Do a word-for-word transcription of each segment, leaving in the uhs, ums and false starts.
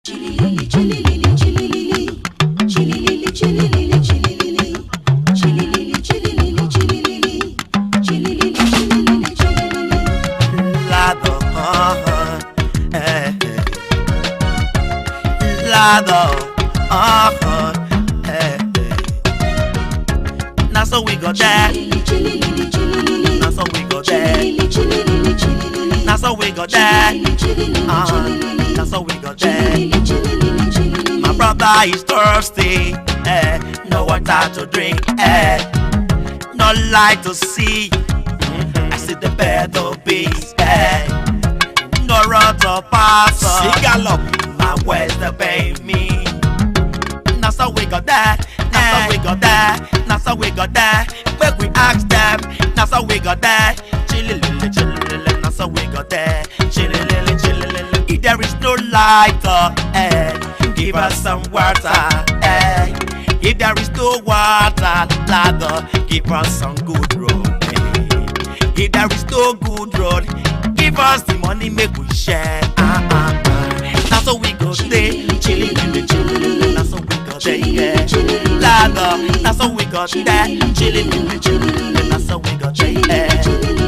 Chilili, chilili, chilili, chilili, chilili, chilili, chilili, chilili, chilili, chilili, chilili, chilili. Lado, uh-huh, eh, eh. Lado, uh-huh, eh, eh. Now so we got that. Chilili, chilili, Now so we got that. chilili, chilili, chilili, Now so we got that. chilili, Uh-huh. Now so we got that. chilili, chilili, chilili. My brother is thirsty, eh? No water to drink, eh? No light to see. I see the bed of bees, eh? No road to pass. See gallop, my ways to pay me. Now so we got that. Now so we got that. Now so we got that. Make we ask them. Now so we got that. Chillilili, chillilili. Now so we got that. Chillilili, chillilili. If there is no light, uh, eh? Give us some water, eh? If there is no water, ladder, give us some good road, eh? If there is no good road, give us the money, make we share. Ah, ah, ah. Now so we go stay, chilling in the chilling. Now so we go stay, yeah. Ladder, now so we go stay, chilling in the chilling. Now so we go stay, yeah.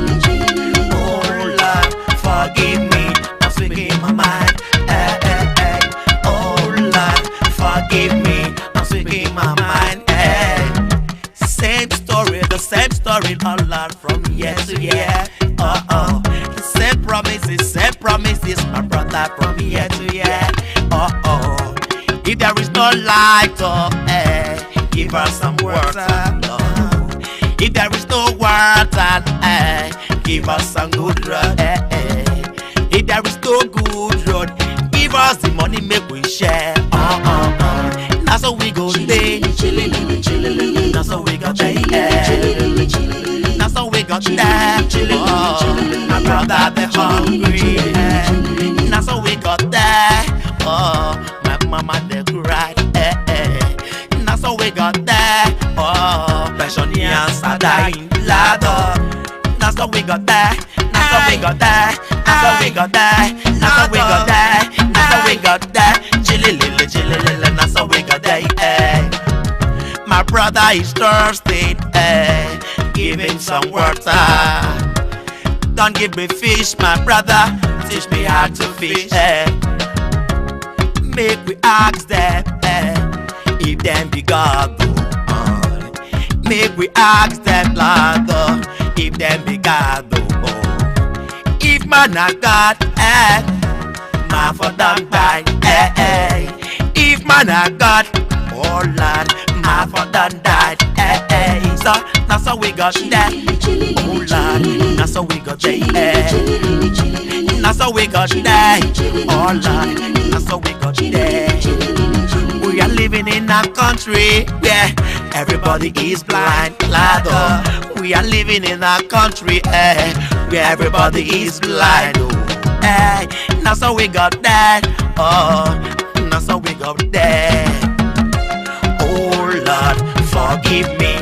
Oh Lord, forgive me, I'm speaking my mind. Eh, eh, eh. Oh Lord, forgive me, I'm speaking my mind. Eh. Same story, the same story, oh Lord, from year to year. Oh oh, the same promises, same promises, my brother, from year to year. Oh oh, if there is no light, oh eh, give us some water. Oh, if there is no water, eh, give us some good road. Eh, eh. If there is no good road, give us the money, make we share. Oh oh oh, now so we go stay, chillin', chillin'. Now so we got stay, eh. Now so we got stay, chillin'. Oh, my brother they hungry, eh. Now so we got that. Oh, my mama they cry, eh eh. Now so we got that. Oh, pensioners are dying, ladder. Now so we got that. Now so we got that. Now so we got that. Now so we got that. Now so we got that. Chillilili, chillilili. Now so we got that. Eh. My brother is thirsty. Eh. Give him some water. Don't give me fish, my brother. Teach me how to fish. Eh. Make we ask them. Eh. If them be God. Uh. Make we ask them, Lord. If them be God. If man a God, eh, man for them die, eh, eh. If man a God, oh Lord, man for them die, eh, eh. So, now so we got that, oh Lord, now so we got that, eh. Now so we got that, oh Lord, now so we got that. We are living in a country where everybody is blind, Lord. We are living in a country, eh, where everybody is blind, oh, eh. Now so we got that, oh, now so we got that. Oh Lord, forgive me,